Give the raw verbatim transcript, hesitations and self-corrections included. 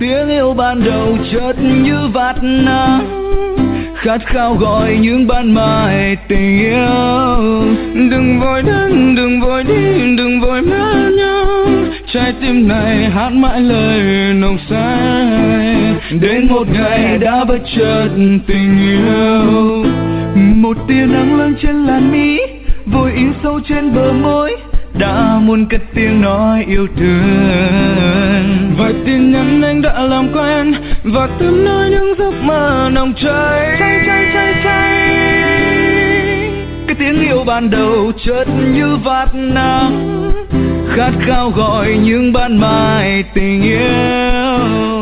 tiếng yêu ban đầu chợt như vạt nắng, khát khao gọi những ban mai tình yêu. Đừng vội đến, đừng vội đi, đừng vội mất nhau, trái tim này hát mãi lời nồng say. Đến một ngày đã bất chợt tình yêu, một tia nắng lên trên làn mi, vội in sâu trên bờ môi, đã muốn cất tiếng nói yêu thương. Vài tin nhắn anh đã làm quen, và từng nói những giấc mơ nồng cháy. Cháy, cháy, cháy, cháy. Cái tiếng yêu ban đầu chợt như vạt nắng, khát khao gọi những ban mai tình yêu.